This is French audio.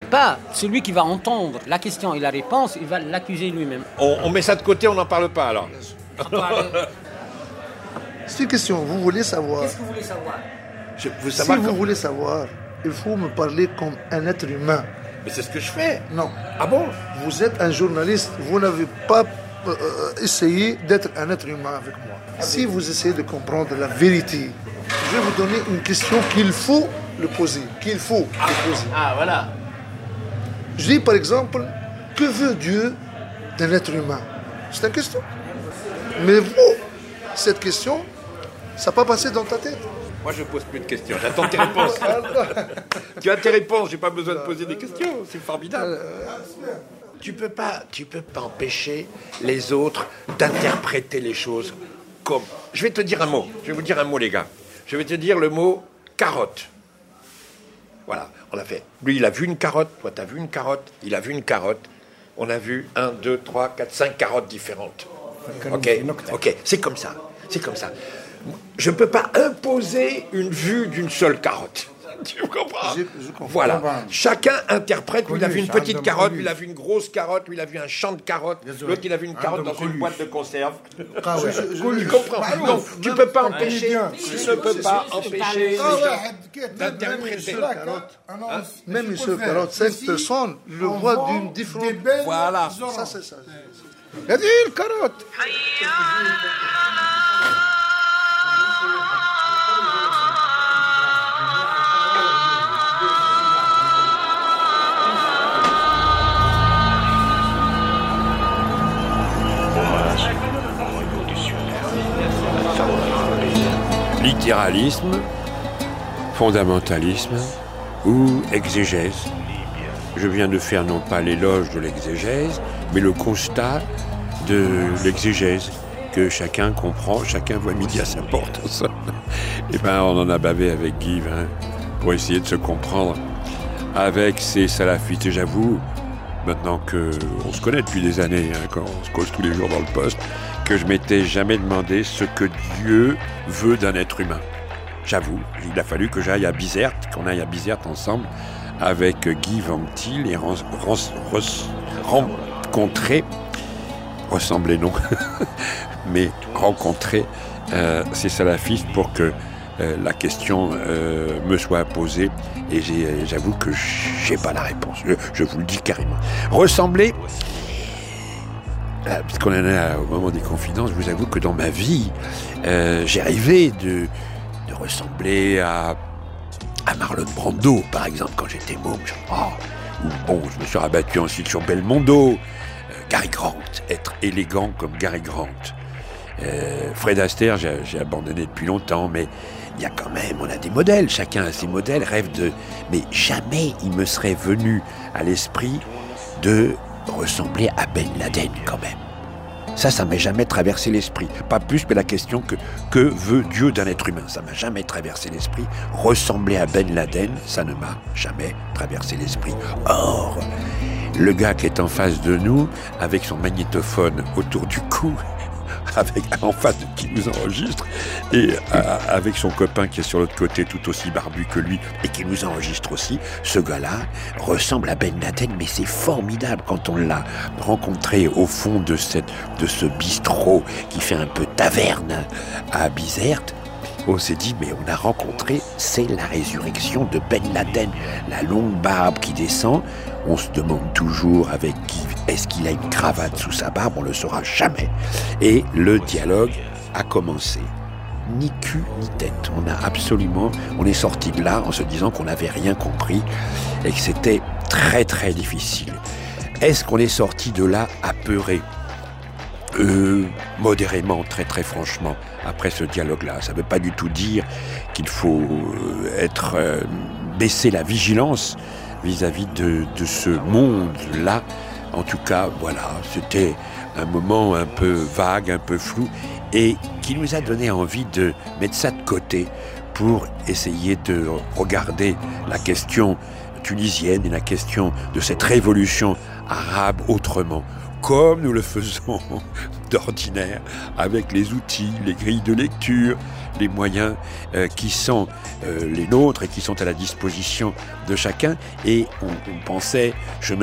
pas celui qui va entendre la question et la réponse, il va l'accuser lui-même. On met ça de côté, on n'en parle pas alors. C'est une question, vous voulez savoir. Qu'est-ce que vous voulez savoir? Si vous voulez savoir, il faut me parler comme un être humain. Mais c'est ce que je fais. Non. Ah bon? Vous êtes un journaliste, vous n'avez pas essayé d'être un être humain avec moi. Si vous essayez de comprendre la vérité, je vais vous donner une question qu'il faut le poser. Ah, voilà. Je dis par exemple, que veut Dieu d'un être humain? C'est une question. Mais vous, cette question, ça n'a pas passé dans ta tête. Moi, je ne pose plus de questions. J'attends tes réponses. Tu as tes réponses. J'ai pas besoin de poser des questions. C'est formidable. Tu peux pas empêcher les autres d'interpréter les choses comme. Je vais te dire un mot. Je vais vous dire un mot, les gars. Je vais te dire le mot carotte. Voilà, on a fait. Lui, il a vu une carotte. Toi, tu as vu une carotte. Il a vu une carotte. On a vu 1, 2, 3, 4, 5 carottes différentes. Ok, c'est comme ça. Je ne peux pas imposer une vue d'une seule carotte. Tu comprends? Je comprends. Voilà. Chacun interprète. Lui, il a vu une petite carotte, lui, il a vu une grosse carotte, lui, il a vu un champ de carottes, l'autre, il a vu une carotte dans une boîte de conserve. Tu comprends? Non, tu ne peux pas empêcher. Tu ne peux pas empêcher les gens d'interpréter. Même une seule carotte, 5 personnes le voient d'une différente. Voilà. Ça, c'est ça. Il a dit une carotte. Littéralisme, fondamentalisme ou exégèse. Je viens de faire non pas l'éloge de l'exégèse, mais le constat de l'exégèse, que chacun comprend, chacun voit midi à sa porte. Et ben, on en a bavé avec Guy, pour essayer de se comprendre avec ces salafistes. Et j'avoue, maintenant qu'on se connaît depuis des années, quand on se cause tous les jours dans le poste, que je m'étais jamais demandé ce que Dieu veut d'un être humain. J'avoue, il a fallu que j'aille à Bizerte, qu'on aille à Bizerte ensemble avec Guy Van Til et rencontrer, ressembler non, mais rencontrer ces salafistes pour que la question me soit posée, et j'avoue que j'ai pas la réponse, je vous le dis carrément. Ressembler, puisqu'on en est au moment des confidences, je vous avoue que dans ma vie, j'ai rêvé de ressembler à Marlon Brando, par exemple, quand j'étais môme. Je me suis rabattu ensuite sur Belmondo, Gary Grant, être élégant comme Gary Grant. Fred Astaire, j'ai abandonné depuis longtemps, mais il y a quand même, on a des modèles, chacun a ses modèles, rêve de... Mais jamais il me serait venu à l'esprit de ressembler à Ben Laden, quand même. Ça m'est jamais traversé l'esprit. Pas plus que la question que veut Dieu d'un être humain. Ça m'a jamais traversé l'esprit. Ressembler à Ben Laden, ça ne m'a jamais traversé l'esprit. Or, le gars qui est en face de nous, avec son magnétophone autour du cou, en face de qui nous enregistre, et avec son copain qui est sur l'autre côté, tout aussi barbu que lui, et qui nous enregistre aussi, ce gars-là ressemble à Ben Laden, mais c'est formidable quand on l'a rencontré au fond de ce bistrot qui fait un peu taverne à Bizerte. On s'est dit, mais on a rencontré, c'est la résurrection de Ben Laden, la longue barbe qui descend. On se demande toujours avec qui, est-ce qu'il a une cravate sous sa barbe, on ne le saura jamais. Et le dialogue a commencé. Ni cul, ni tête. On est sorti de là en se disant qu'on n'avait rien compris et que c'était très très difficile. Est-ce qu'on est sorti de là apeuré ? Modérément, très très franchement, après ce dialogue-là. Ça ne veut pas du tout dire qu'il faut baisser la vigilance vis-à-vis de ce monde-là. En tout cas, voilà, c'était un moment un peu vague, un peu flou, et qui nous a donné envie de mettre ça de côté pour essayer de regarder la question tunisienne et la question de cette révolution arabe autrement. comme nous le faisons d'ordinaire, avec les outils, les grilles de lecture, les moyens qui sont les nôtres et qui sont à la disposition de chacun. Et on pensait, je me